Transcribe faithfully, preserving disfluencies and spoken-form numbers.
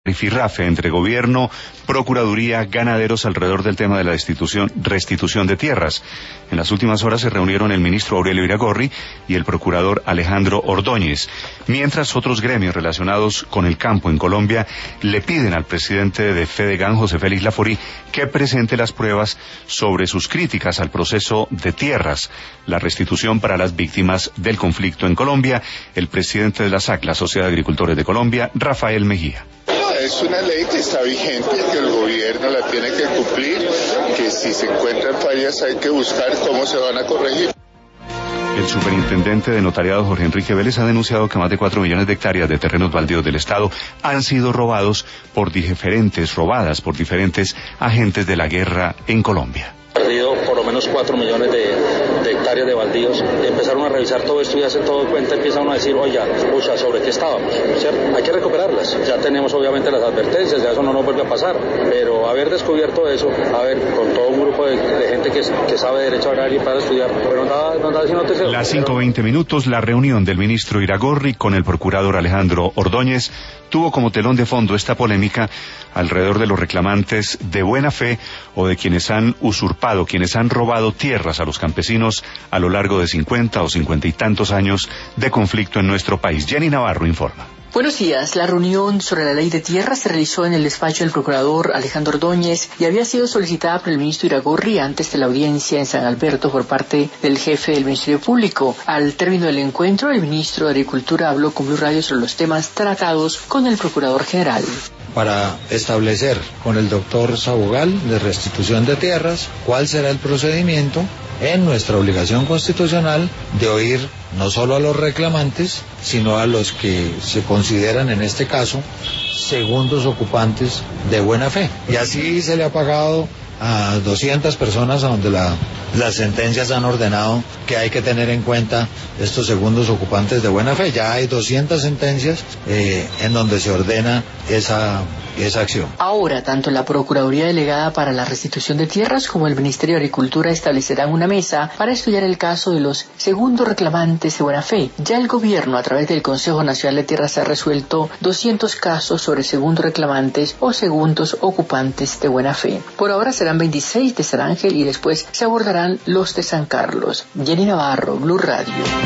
rifirrafe entre gobierno, procuraduría, ganaderos alrededor del tema de la destitución, restitución de tierras. En las últimas horas se reunieron el ministro Aurelio Iragorri y el procurador Alejandro Ordóñez, mientras otros gremios relacionados con el campo en Colombia le piden al presidente de Fedegan, José Félix Laforí, que presente las pruebas sobre sus críticas al proceso de tierras, la restitución para las víctimas del conflicto en Colombia. El presidente de la S A C, la Sociedad de Agricultores de Colombia, Rafael Mejía. Es una ley que está vigente, que el gobierno la tiene que cumplir, que si se encuentran fallas hay que buscar cómo se van a corregir. El superintendente de notariado Jorge Enrique Vélez ha denunciado que más de cuatro millones de hectáreas de terrenos baldíos del Estado han sido robados por diferentes, robadas por diferentes agentes de la guerra en Colombia. Perdido por lo menos cuatro millones de, de hectáreas de baldíos. Empezaron a revisar todo esto y hace todo cuenta, empiezan a decir, oye, oye, ¿sobre qué estábamos? ¿Cierto? Hay que recuperarlas. Ya tenemos obviamente las advertencias, ya eso no nos vuelve a pasar, pero haber descubierto eso, a ver, con todo un grupo de, de gente que, que sabe derecho agrario y para estudiar, pero no da, no da sino te Las cinco veinte minutos, la reunión del ministro Iragorri con el procurador Alejandro Ordóñez tuvo como telón de fondo esta polémica alrededor de los reclamantes de buena fe o de quienes han usurpado, quienes han robado tierras a los campesinos a lo largo de cincuenta o cincuenta y tantos años de conflicto en nuestro país. Jenny Navarro informa. Buenos días. La reunión sobre la ley de tierras se realizó en el despacho del procurador Alejandro Ordóñez y había sido solicitada por el ministro Iragorri antes de la audiencia en San Alberto por parte del jefe del Ministerio Público. Al término del encuentro, el ministro de Agricultura habló con Blue Radio sobre los temas tratados con el procurador general. Para establecer con el doctor Sabogal de restitución de tierras cuál será el procedimiento en nuestra obligación constitucional de oír no solo a los reclamantes, sino a los que se consideran en este caso segundos ocupantes de buena fe. Y así se le ha pagado a doscientas personas a donde la, las sentencias han ordenado que hay que tener en cuenta estos segundos ocupantes de buena fe. Ya hay doscientas sentencias eh, en donde se ordena esa, esa acción. Ahora, tanto la Procuraduría Delegada para la Restitución de Tierras como el Ministerio de Agricultura establecerán una mesa para estudiar el caso de los segundos reclamantes de buena fe. Ya el gobierno, a través del Consejo Nacional de Tierras, ha resuelto doscientos casos sobre segundos reclamantes o segundos ocupantes de buena fe. Por ahora serán veintiséis de San Ángel y después se abordarán los de San Carlos. Jenny Navarro, Blue Radio.